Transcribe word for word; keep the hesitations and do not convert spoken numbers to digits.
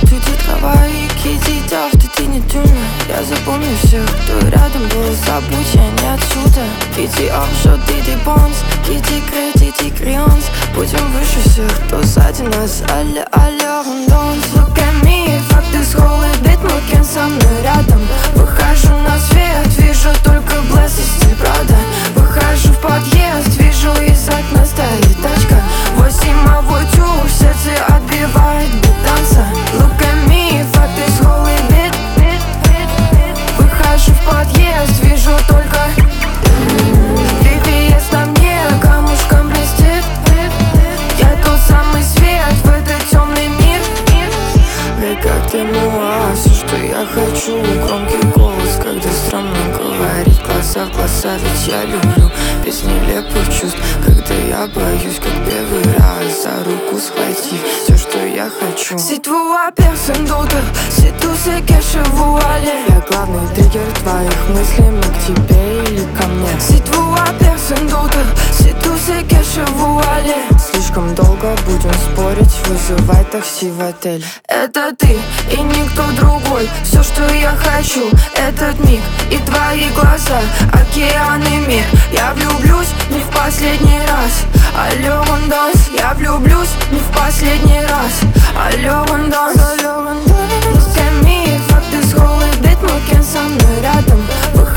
Tu dis travail, qui dit taf, ты ты не тюна. Я запомню всех, кто рядом был, забудь, я не отсюда. Qui dit argent, dit dépenses, qui dit crédit, dit créance. Будем выше всех, кто сзади нас. Алле, алле, on danse. Look at me, факты с голый бит, мой кен со мной рядом. Выхожу на свет, вижу только блессости, правда. Выхожу в подъезд, вижу из окна стоит тачка. Восемь тюб, сердце отбивает бит танца. Look at me, факты с голый бит. Выхожу в подъезд, вижу только ви ви эс на мне камушком блестит. Я тот самый свет в этот темный мир. Эй, как ты мила, все, что я хочу. Громкий голос, когда странно говорить. Глаза в глаза, ведь я люблю без нелепых чувств. Когда я боюсь, как первый раз за руку схватить. Все, что я хочу. C'est toi, personne d'autre. C'est tout ce que je voulais. Я главный триггер твоих мыслей, мы к тебе или ко мне. C'est toi, personne d'autre. C'est tout ce que je voulais. Слишком долго будем спорить, вызывай такси в отель. Это ты и никто другой. Все, что я хочу, этот миг и твои глаза, океан и мир. Я влюблюсь не в последний раз. Алло, он данс. Я влюблюсь не в последний раз. Алло, он данс. Look at me, факты с голый бит, мой кен со мной рядом.